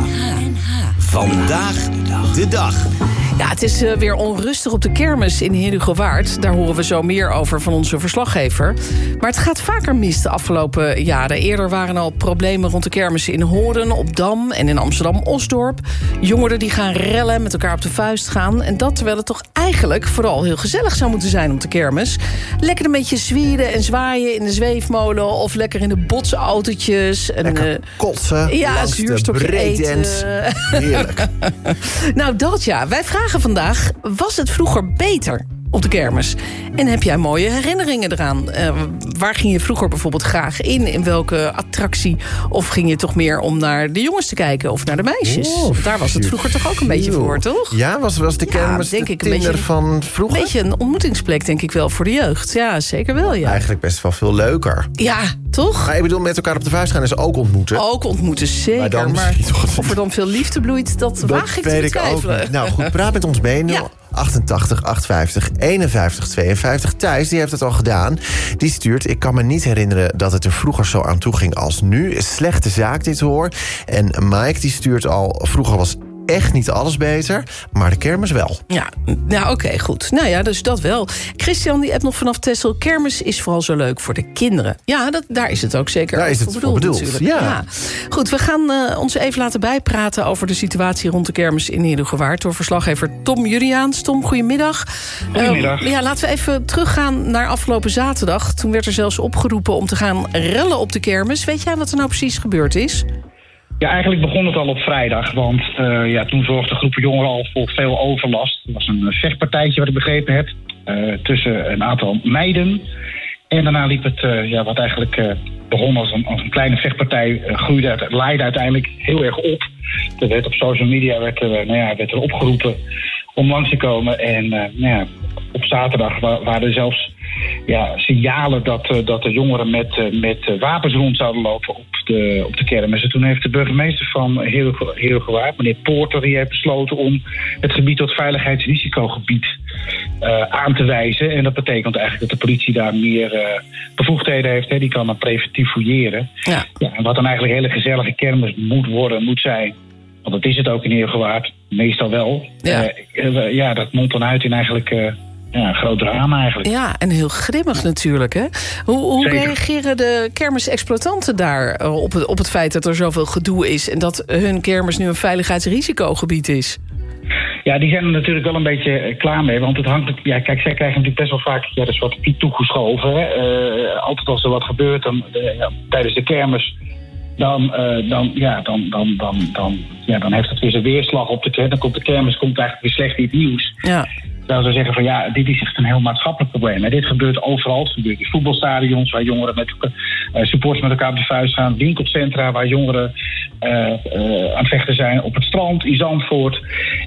Vandaag de dag. Ja, het is uh, weer onrustig op de kermis in Herugewaard. Daar horen we zo meer over van onze verslaggever. Maar het gaat vaker mis de afgelopen jaren. Eerder waren al problemen rond de kermissen in Hoorn, op Dam en in Amsterdam-Osdorp. Jongeren die gaan rellen, met elkaar op de vuist gaan. En dat terwijl het toch eigenlijk vooral heel gezellig zou moeten zijn op de kermis. Lekker een beetje zwieren en zwaaien in de zweefmolen, of lekker in de botsautootjes. En, lekker uh, kotsen, ja, zuurstokje eten. Heerlijk. Nou, dat ja. Wij vragen vandaag, was het vroeger beter op de kermis? En heb jij mooie herinneringen eraan? Uh, waar ging je vroeger bijvoorbeeld graag in? In welke attractie? Of ging je toch meer om naar de jongens te kijken of naar de meisjes? Oh, daar was het vroeger toch ook een beetje voor, toch? Ja, was, was de kermis ja, denk de ik, Tinder een beetje, van vroeger? Een beetje een ontmoetingsplek, denk ik wel, voor de jeugd. Ja, zeker wel, ja. Eigenlijk best wel veel leuker. Ja, toch? Maar ik bedoel, met elkaar op de vuist gaan is ook ontmoeten. Ook ontmoeten, zeker. Maar, dan maar of er dan veel liefde bloeit, dat, dat waag ik te betwijfelen. Nou goed, praat met ons mee. Ja. achtentachtig, achtenvijftig, eenenvijftig, tweeënvijftig. Thijs, die heeft het al gedaan. Die stuurt, ik kan me niet herinneren dat het er vroeger zo aan toe ging als nu. Slechte zaak dit hoor. En Mike, die stuurt al, vroeger was echt niet alles beter, maar de kermis wel. Ja, nou oké, okay, goed. Nou ja, dus dat wel. Christian, die appt nog vanaf Texel. Kermis is vooral zo leuk voor de kinderen. Ja, dat, daar is het ook zeker daar is het voor bedoeld, bedoeld. Ja. Ja. Goed, we gaan uh, ons even laten bijpraten over de situatie rond de kermis in Herugewaard door verslaggever Tom Juriaans. Tom, goedemiddag. Goedemiddag. Uh, ja, laten we even teruggaan naar afgelopen zaterdag. Toen werd er zelfs opgeroepen om te gaan rellen op de kermis. Weet jij wat er nou precies gebeurd is? Ja, eigenlijk begon het al op vrijdag, want uh, ja, toen zorgden groepen jongeren al voor veel overlast. Er was een vechtpartijtje, wat ik begrepen heb, uh, tussen een aantal meiden. En daarna liep het, uh, ja, wat eigenlijk uh, begon als een, als een kleine vechtpartij, uh, groeide uit, leidde uiteindelijk heel erg op. Er werd op social media werd, uh, nou ja, werd er opgeroepen om langs te komen. En uh, nou ja, op zaterdag wa- waren er zelfs ja, signalen dat, uh, dat de jongeren met, uh, met uh, wapens rond zouden lopen op de, op de kermis. En toen heeft de burgemeester van Herugewaard, meneer Poorter, die heeft besloten om het gebied tot veiligheidsrisicogebied uh, aan te wijzen. En dat betekent eigenlijk dat de politie daar meer uh, bevoegdheden heeft. Hè. Die kan dan preventief fouilleren. Ja. Ja, en wat dan eigenlijk een hele gezellige kermis moet worden, moet zijn. Want dat is het ook in Herugewaard, meestal wel. Ja, uh, uh, ja dat mondt dan uit in eigenlijk Uh, Ja, een groot drama eigenlijk. Ja, en heel grimmig natuurlijk, hè? Hoe, hoe reageren de kermisexploitanten daar op het, op het feit dat er zoveel gedoe is en dat hun kermis nu een veiligheidsrisicogebied is? Ja, die zijn er natuurlijk wel een beetje klaar mee. Want het hangt. Ja, kijk, zij krijgen natuurlijk best wel vaak ja, de Zwarte Piet toegeschoven. Hè. Uh, altijd als er wat gebeurt dan, uh, ja, tijdens de kermis, Dan, uh, dan, ja, dan, dan, dan, dan, ja, dan heeft het weer zijn weerslag op de kermis. Dan komt de kermis, komt eigenlijk weer slecht in het nieuws. Ja. Terwijl ze zeggen van ja, dit is echt een heel maatschappelijk probleem. En dit gebeurt overal. Het gebeurt in voetbalstadions waar jongeren met uh, supporters met elkaar op de vuist gaan. Winkelcentra waar jongeren uh, uh, aan het vechten zijn. Op het strand in Zandvoort.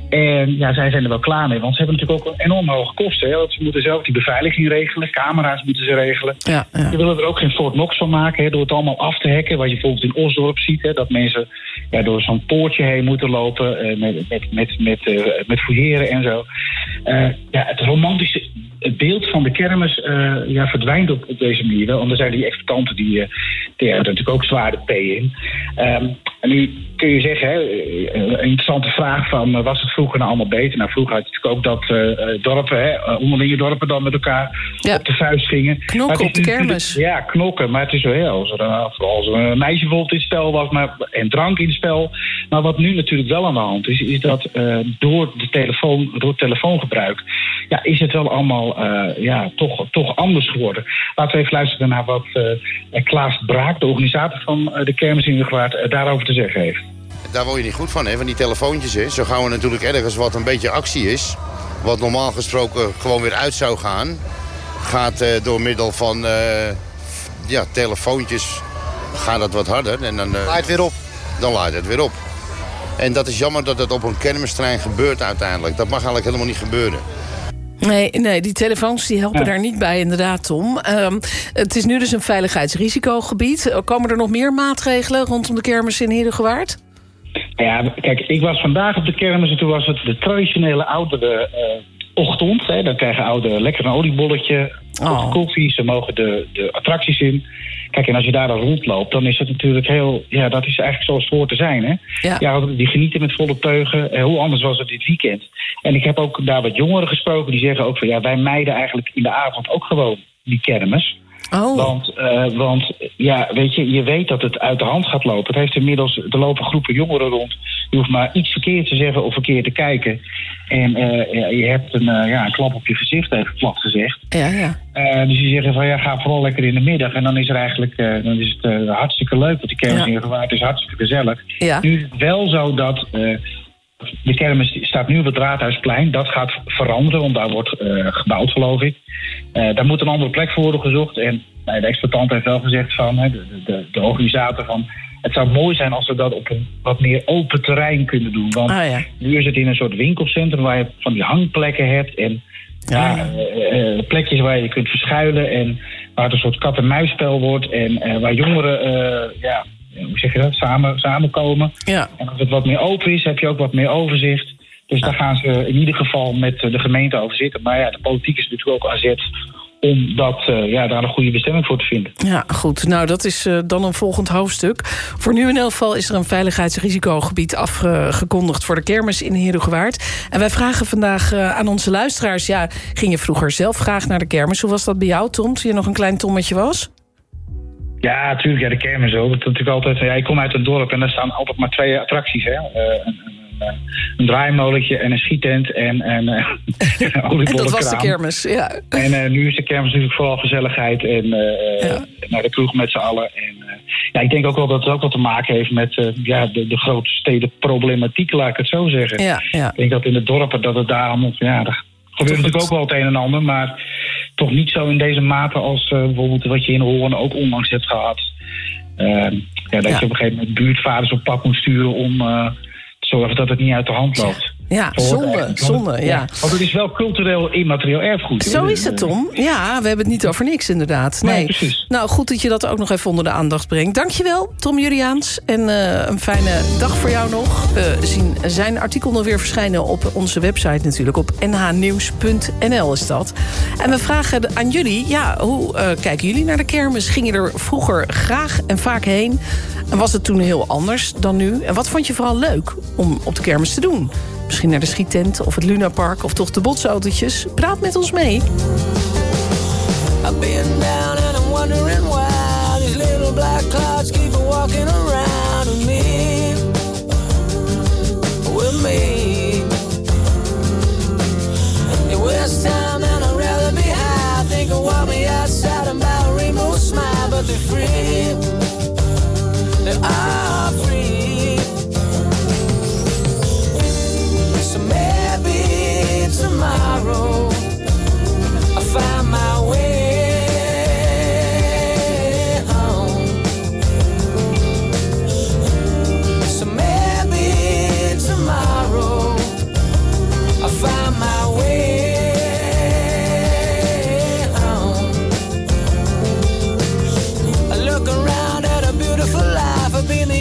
En ja, zij zijn er wel klaar mee. Want ze hebben natuurlijk ook een enorm hoge kosten. Hè? Want ze moeten zelf die beveiliging regelen. Camera's moeten ze regelen. Ja, ja. Ze willen er ook geen Fort Knox van maken. Hè? Door het allemaal af te hacken. Wat je bijvoorbeeld in Osdorp ziet. Hè? Dat mensen ja, door zo'n poortje heen moeten lopen. Uh, met, met, met, met, uh, met fouilleren en zo. Uh, ja, het romantische beeld van de kermis uh, ja, verdwijnt op, op deze manier. Want er zijn die exploitanten die, uh, die hebben natuurlijk ook zwaar de P in. Um, en nu kun je zeggen, hè, een interessante vraag van uh, was het vroeger nou allemaal beter? Nou, vroeger had je natuurlijk ook dat uh, dorpen, hè, onderlinge dorpen dan met elkaar ja. op de vuist gingen. Knokken op de kermis. Ja, knokken. Maar het is wel heel, als er, als er een meisje bijvoorbeeld in het spel was maar, en drank in het spel. Maar wat nu natuurlijk wel aan de hand is, is dat uh, door de telefoon, door het telefoongebruik, ja, is het wel allemaal uh, ja, toch, toch anders geworden. Laten we even luisteren naar wat uh, Klaas Braak, de organisator van uh, de kermis in Herugewaard, uh, daarover te zeggen heeft. Daar word je niet goed van, hè, van die telefoontjes. Hè. Zo gaan we natuurlijk ergens wat een beetje actie is, wat normaal gesproken gewoon weer uit zou gaan, gaat uh, door middel van uh, ja, telefoontjes gaat dat wat harder. En dan uh, laait het weer op. Dan laait het weer op. En dat is jammer dat het op een kermisterrein gebeurt uiteindelijk. Dat mag eigenlijk helemaal niet gebeuren. Nee, nee, die telefoons die helpen ja. daar niet bij, inderdaad, Tom. Um, het is nu dus een veiligheidsrisicogebied. Komen er nog meer maatregelen rondom de kermis in Herugewaard? Ja, kijk, ik was vandaag op de kermis en toen was het de traditionele oudere uh, ochtend. Hè, dan krijgen ouderen lekker een oliebolletje, Oh. koffie. Ze mogen de, de attracties in. Kijk, en als je daar dan rondloopt, dan is het natuurlijk heel... Ja, dat is eigenlijk zoals het hoort te zijn, hè? Ja. Ja, die genieten met volle teugen. Eh, hoe anders was het dit weekend? En ik heb ook daar wat jongeren gesproken, die zeggen ook van... ja, wij mijden eigenlijk in de avond ook gewoon die kermis. Oh. Want, uh, want ja, weet je, je weet dat het uit de hand gaat lopen. Het heeft inmiddels, er lopen groepen jongeren rond. Je hoeft maar iets verkeerd te zeggen of verkeerd te kijken. En uh, je hebt een, uh, ja, een klap op je gezicht, even plat gezegd. Ja, ja. Uh, dus die zeggen van ja, ga vooral lekker in de middag. En dan is er eigenlijk uh, dan is het uh, hartstikke leuk. Want die kermis Ja. in Heerhugowaard is hartstikke gezellig. Ja. Nu is het wel zo dat uh, de kermis staat nu op het Raadhuisplein. Dat gaat veranderen, want daar wordt uh, gebouwd, geloof ik. Uh, daar moet een andere plek voor worden gezocht. En nou, de exploitant heeft wel gezegd van, hè, de, de, de organisator van... het zou mooi zijn als we dat op een wat meer open terrein kunnen doen. Want Ah, ja. nu is het in een soort winkelcentrum waar je van die hangplekken hebt. En ja, Ja. uh, uh, plekjes waar je kunt verschuilen. En waar het een soort kat-en-muisspel wordt. En uh, waar jongeren, uh, ja, hoe zeg je dat, samen, samenkomen. Ja. En als het wat meer open is, heb je ook wat meer overzicht. Dus daar gaan ze in ieder geval met de gemeente over zitten. Maar ja, de politiek is natuurlijk ook aan zet om dat, uh, ja, daar een goede bestemming voor te vinden. Ja, goed. Nou, dat is uh, dan een volgend hoofdstuk. Voor nu in elk geval is er een veiligheidsrisicogebied afgekondigd voor de kermis in Heerhugowaard. En wij vragen vandaag uh, aan onze luisteraars... ja, ging je vroeger zelf graag naar de kermis? Hoe was dat bij jou, Tom, toen je nog een klein Tommetje was? Ja, natuurlijk. Ja, de kermis ook. Dat is natuurlijk altijd, ja, ik kom uit een dorp en daar staan altijd maar twee attracties. Hè? Uh, een, een, een draaimolentje en een schietent en, en uh, een oliebollenkraam. En dat was de kermis, ja. En uh, nu is de kermis natuurlijk vooral gezelligheid en uh, ja. naar de kroeg met z'n allen. En, uh, ja, ik denk ook wel dat het ook wat te maken heeft met uh, ja, de, de grote stedenproblematiek, laat ik het zo zeggen. Ja, ja. Ik denk dat in de dorpen dat het daar allemaal... Ja, er gebeurt natuurlijk ook wel het een en ander, maar toch niet zo in deze mate als uh, bijvoorbeeld wat je in Hoorn ook onlangs hebt gehad. Uh, ja, dat ja. je op een gegeven moment buurtvaders op pad moet sturen om uh, te zorgen dat het niet uit de hand loopt. Ja, zonde, zonde, ja. ja. Want het is wel cultureel immaterieel erfgoed. Zo is het, Tom. Ja, we hebben het niet over niks, inderdaad. Nee, nee precies. Nou, goed dat je dat ook nog even onder de aandacht brengt. Dankjewel, Tom Juriaans. En uh, een fijne dag voor jou nog. We zien zijn artikel nog weer verschijnen op onze website natuurlijk. Op n h nieuws punt n l is dat. En we vragen aan jullie, ja, hoe uh, kijken jullie naar de kermis? Ging je er vroeger graag en vaak heen? En was het toen heel anders dan nu? En wat vond je vooral leuk om op de kermis te doen? Misschien naar de schiettent of het Lunapark of toch de botsautootjes. Praat met ons mee. I've been down and I'm wondering why these little black clouds keep walking around with me, with me. It was time and I'd rather be high. Think of what me outside and by a rainbow smile, but they're free. They are free. So maybe tomorrow I'll find my way home. So maybe tomorrow I'll find my way home. I look around at a beautiful life. I've been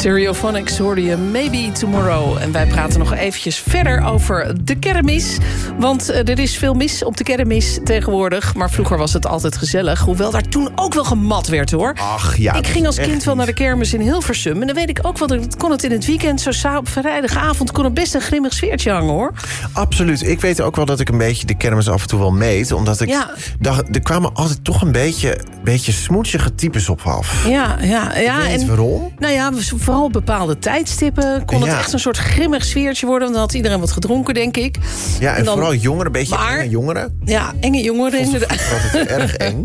Stereophonics hoorde je Maybe Tomorrow. En wij praten nog eventjes verder over de kermis. Want uh, er is veel mis op de kermis tegenwoordig. Maar vroeger was het altijd gezellig. Hoewel daar toen ook wel gemat werd, hoor. Ach ja. Ik ging als kind wel naar de kermis in Hilversum. En dan weet ik ook wel, dat kon het in het weekend... zo op vrijdagavond kon het best een grimmig sfeertje hangen, hoor. Absoluut. Ik weet ook wel dat ik een beetje de kermis af en toe wel meet. Omdat ik Ja. dacht, er kwamen altijd toch een beetje, beetje smoetsige types op af. Ja, ja, ja. Ik weet niet en, waarom. Nou ja, vooral op bepaalde tijdstippen kon het Ja. echt een soort grimmig sweertje worden. Dan had iedereen wat gedronken, denk ik. Ja, en, dan- vooral jongeren, een beetje Maar- enge jongeren. Ja, enge jongeren inderdaad. Dat is erg eng.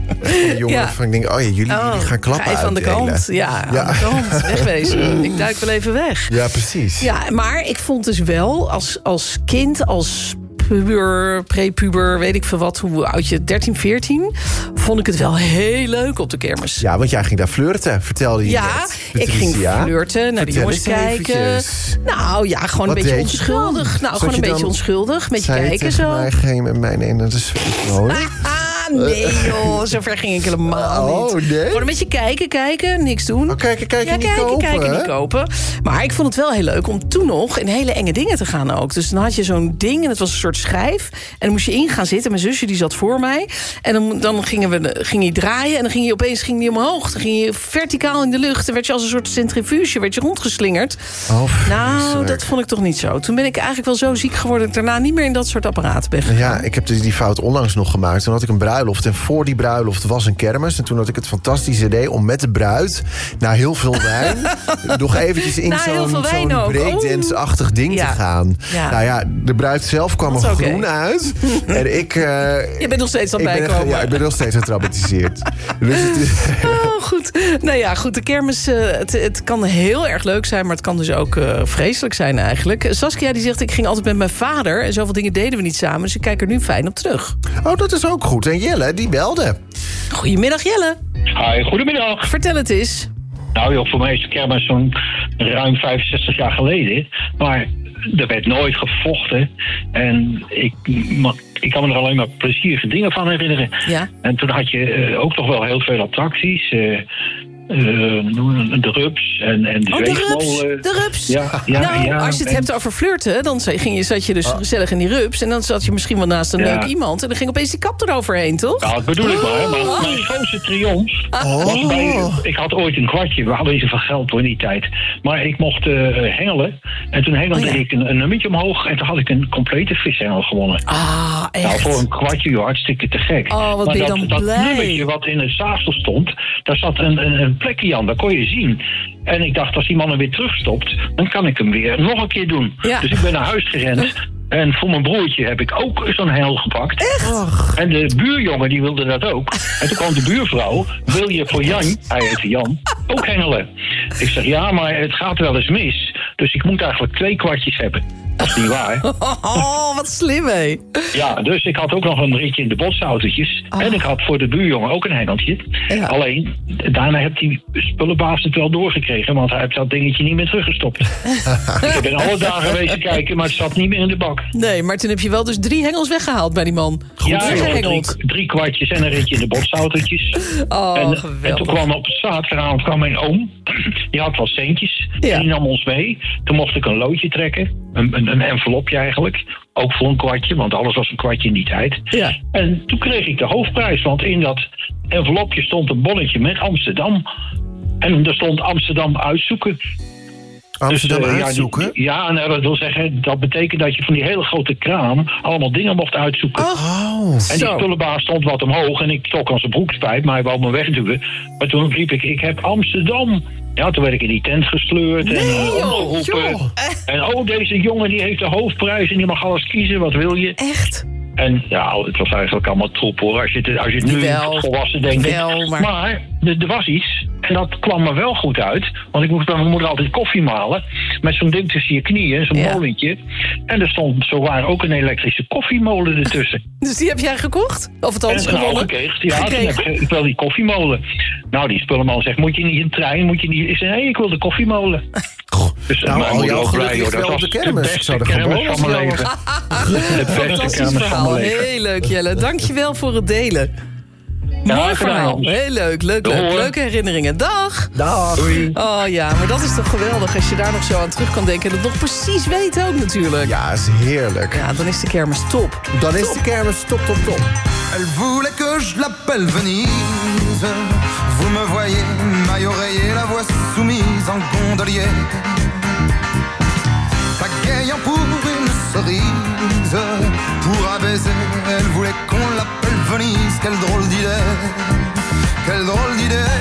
De jongeren Ja. van ik denk, oh ja, jullie, jullie Oh, gaan klappen ga even aan de uitdelen. kant. Ja, Ja. aan de kant. Wegwezen. Ik duik wel even weg. Ja, precies. Ja, maar ik vond dus wel als, als kind, als puber, prepuber, weet ik veel wat, hoe oud je, dertien, veertien, vond ik het wel heel leuk op de kermis. Ja, want jij ging daar flirten, vertelde je Ja, net. ik ging Patricia. flirten, naar de Vertel jongens eens kijken. eventjes. Nou ja, gewoon Wat een beetje deed je onschuldig. dan? Nou, Zat gewoon je een dan- beetje onschuldig, met je Zei je kijken tegen zo. mij, geen met mij nee, naar de zweetmolen? Ah, nee joh, zover ging ik helemaal Oh, niet. nee? Gewoon een beetje kijken, kijken, niks doen. Oh, kijken, kijken, ja, niet kijken, kopen, kijken, hè? niet kopen. Maar ik vond het wel heel leuk om toen nog in hele enge dingen te gaan ook. Dus dan had je zo'n ding en het was een soort schijf. En dan moest je in gaan zitten. Mijn zusje die zat voor mij. En dan, dan gingen we, ging je draaien en dan ging je opeens ging je omhoog. Dan ging je verticaal in de lucht. Dan werd je als een soort centrifuge werd je rondgeslingerd. Oh, nou, vreselijk. dat vond ik toch niet zo. Toen ben ik eigenlijk wel zo ziek geworden... dat ik daarna niet meer in dat soort apparaten ben gegaan. Ja, ik heb dus die fout onlangs nog gemaakt. Toen had ik een bruiloft en voor die bruiloft was een kermis. En toen had ik het fantastische idee om met de bruid... na heel veel wijn nog eventjes in Na heel zo'n veel wijn zo'n ook. breakdance-achtig ding Ja. te gaan. Ja. Nou ja, de bruid zelf kwam er Dat is oké. groen uit. En ik... eh, Je bent nog steeds aan ik het ben echt- bijkomen. Ja, ik ben nog steeds getraumatiseerd. Dus het is... Oh, goed. Nou ja, goed, de kermis, uh, het, het kan heel erg leuk zijn... maar het kan dus ook uh, vreselijk zijn eigenlijk. Saskia die zegt, ik ging altijd met mijn vader... en zoveel dingen deden we niet samen... dus ik kijk er nu fijn op terug. Oh, dat is ook goed. En Jelle, die belde. Goedemiddag, Jelle. Hi, goedemiddag. Vertel het eens. Nou joh, voor mij is de kermis zo'n ruim vijfenzestig jaar geleden. Maar er werd nooit gevochten. En ik, ik kan me er alleen maar plezierige dingen van herinneren. Ja. En toen had je uh, ook nog wel heel veel attracties. Uh, Uh, de rups en, en de oh, de zweefmolen. rups, de rups. Ja, ja, nou, ja, als je het en... hebt over flirten... dan ging je, zat je dus oh. gezellig in die rups... en dan zat je misschien wel naast een ja. leuk iemand... en dan ging opeens die kap eroverheen, toch? Nou, dat bedoel ik maar. Maar oh. mijn grootste triomf oh. was bij... Ik had ooit een kwartje. We hadden niet zoveel geld hoor in die tijd. Maar ik mocht uh, hengelen. En toen hengelde oh, ja. ik een, een nummertje omhoog... en toen had ik een complete vishengel gewonnen. Ah, echt? Nou, voor een kwartje, joh, hartstikke te gek. Oh, wat maar ben je dat, dan dat blij. nummertje wat in het zaagsel stond... daar zat een, een, een plekje aan, daar kon je zien. En ik dacht, als die man hem weer terugstopt... dan kan ik hem weer nog een keer doen. Ja. Dus ik ben naar huis gerend... En voor mijn broertje heb ik ook zo'n hengel gepakt. Echt? Och. En de buurjongen die wilde dat ook. En toen kwam de buurvrouw, wil je voor Jan, hij heette Jan, ook hengelen? Ik zeg, ja, maar het gaat wel eens mis. Dus ik moet eigenlijk twee kwartjes hebben. Dat is niet waar. Oh, wat slim, hé. Ja, dus ik had ook nog een ritje in de botsautootjes. Oh. En ik had voor de buurjongen ook een hengeltje. Ja. Alleen, daarna heeft die spullenbaas het wel doorgekregen... want hij heeft dat dingetje niet meer teruggestopt. Ik ben alle dagen geweest kijken, maar het zat niet meer in de bak. Nee, maar toen heb je wel dus drie hengels weggehaald bij die man. Goed ja, drie, drie kwartjes en een ritje in de botsautootjes. Oh, en, geweldig. En toen kwam op zaterdagavond kwam mijn oom. Die had wel centjes. Ja. En die nam ons mee. Toen mocht ik een loodje trekken. Een, een, een envelopje eigenlijk. Ook voor een kwartje, want alles was een kwartje in die tijd. Ja. En toen kreeg ik de hoofdprijs. Want in dat envelopje stond een bonnetje met Amsterdam. En er stond Amsterdam uitzoeken. Amsterdam dus, uh, uitzoeken? Ja, die, ja, nou, dat wil zeggen, dat betekent dat je van die hele grote kraam allemaal dingen mocht uitzoeken. Oh, en zo. die spullenbaas stond wat omhoog en ik trok aan zijn broekspijp, maar hij wou me wegduwen. Maar toen riep ik, ik heb Amsterdam. Ja, toen werd ik in die tent gesleurd en nee, uh, omgeroepen. En oh, deze jongen die heeft de hoofdprijs en die mag alles kiezen, wat wil je? Echt? En ja, het was eigenlijk allemaal troep hoor. Als je het, als je het nu wel, volwassen denkt. wel, maar maar er, er was iets. En dat kwam me wel goed uit. Want ik moest bij mijn moeder altijd koffie malen. Met zo'n ding tussen je knieën, zo'n ja. molentje. En er stond zowaar ook een elektrische koffiemolen ertussen. Dus die heb jij gekocht? Of het anders gewonnen? Gekregen. Ja, toen heb ik, ik wil die koffiemolen. Nou, die spullenman zegt, moet je niet in de trein? Moet je niet... Ik zei, nee, ik wil de koffiemolen. Dus nou, al jouw geluk ligt wel op de kermis. Ik zou de kermis van mijn leven. Fantastisch verhaal. Heel leuk, Jelle. Dankjewel voor het delen. Ja, Mooi gedaan. verhaal. Heel leuk, leuk, leuk. Doei. Leuke herinneringen. Dag. Dag. Doei. Oh ja, maar dat is toch geweldig als je daar nog zo aan terug kan denken. En het nog precies weet ook natuurlijk. Ja, is heerlijk. Ja, dan is de kermis top. Dan is de kermis top, top, top. Elle voulait que je l'appelle Venise. Vous me voyez, maille oreiller, la voix soumise en gondolier. Pagayant pour une cerise, pour un baiser, elle voulait qu'on l'appelle Venise. Quelle drôle d'idée, quelle drôle d'idée,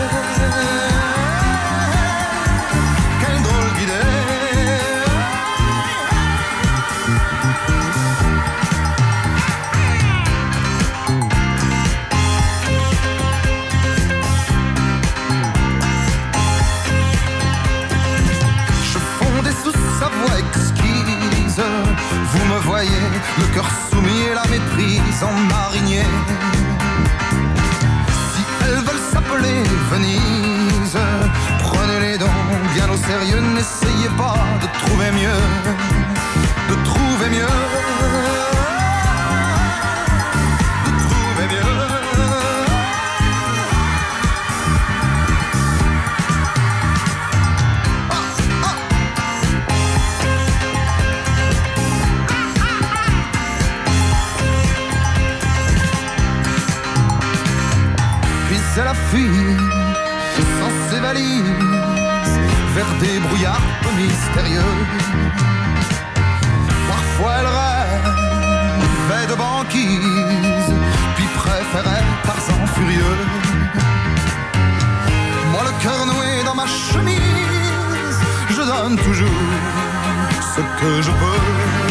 quelle drôle d'idée. Sa voix exquise, vous me voyez, le cœur soumis et la méprise en marinier. Si elles veulent s'appeler Venise, prenez-les donc bien au sérieux, n'essayez pas de trouver mieux, de trouver mieux, de trouver mieux. Elle a fui sans ses valises vers des brouillards peu mystérieux. Parfois elle rêvait de banquise, puis préférait Tarzan furieux. Moi le cœur noué dans ma chemise, je donne toujours ce que je peux.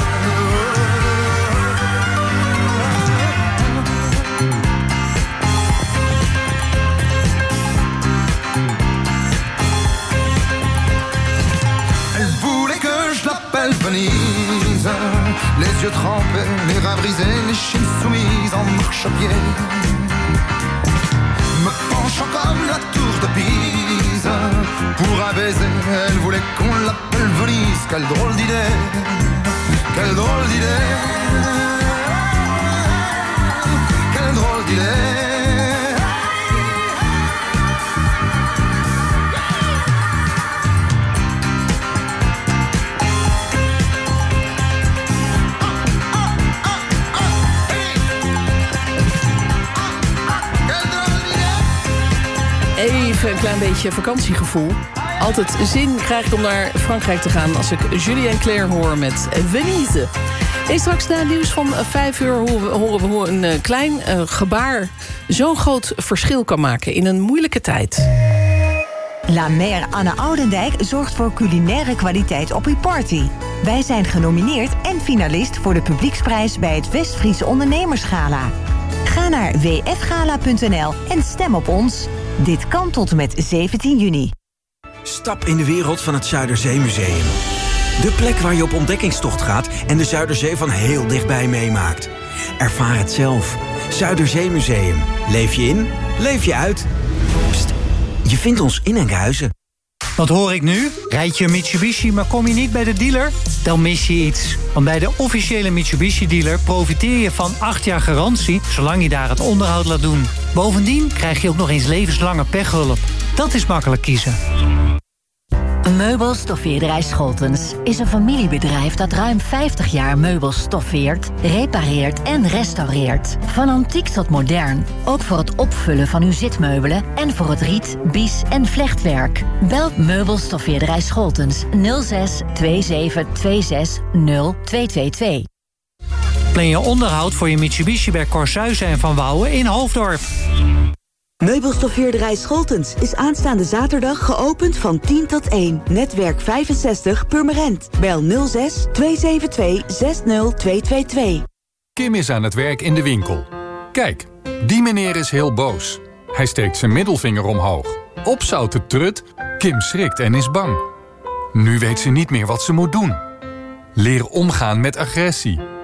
Venise, les yeux trempés, les reins brisés, les chines soumises en marchepied. Me penchant comme la tour de Pise, pour un baiser, elle voulait qu'on l'appelle Venise. Quelle drôle d'idée, quelle drôle d'idée, quelle drôle d'idée. Even een klein beetje vakantiegevoel. Altijd zin krijg ik om naar Frankrijk te gaan als ik Julie en Claire hoor met Venise. En straks na het nieuws van vijf uur horen we hoe een klein uh, gebaar zo'n groot verschil kan maken in een moeilijke tijd. La Mer Anne Oudendijk zorgt voor culinaire kwaliteit op uw party. Wij zijn genomineerd en finalist voor de publieksprijs bij het Westfriese Ondernemersgala. Ga naar w f gala punt n l en stem op ons. Dit kan tot en met zeventien juni. Stap in de wereld van het Zuiderzeemuseum. De plek waar je op ontdekkingstocht gaat en de Zuiderzee van heel dichtbij meemaakt. Ervaar het zelf. Zuiderzeemuseum. Leef je in, leef je uit. Pst, je vindt ons in Enkhuizen. Wat hoor ik nu? Rijd je een Mitsubishi, maar kom je niet bij de dealer? Dan mis je iets. Want bij de officiële Mitsubishi-dealer profiteer je van acht jaar garantie, zolang je daar het onderhoud laat doen. Bovendien krijg je ook nog eens levenslange pechhulp. Dat is makkelijk kiezen. Meubelstoffeerderij Scholtens is een familiebedrijf dat ruim vijftig jaar meubels stoffeert, repareert en restaureert. Van antiek tot modern, ook voor het opvullen van uw zitmeubelen en voor het riet, bies en vlechtwerk. Bel Meubelstoffeerderij Scholtens nul zes twee zeven twee zes nul twee twee twee. Plan je onderhoud voor je Mitsubishi bij Corsuizen en Van Wouwen in Hoofddorp. Meubelstoffeerderij Scholtens is aanstaande zaterdag geopend van tien tot één. Netwerk vijfenzestig Purmerend. Bel nul zes twee zeven twee zes nul twee twee twee. Kim is aan het werk in de winkel. Kijk, die meneer is heel boos. Hij steekt zijn middelvinger omhoog. Opzouten trut, Kim schrikt en is bang. Nu weet ze niet meer wat ze moet doen. Leer omgaan met agressie.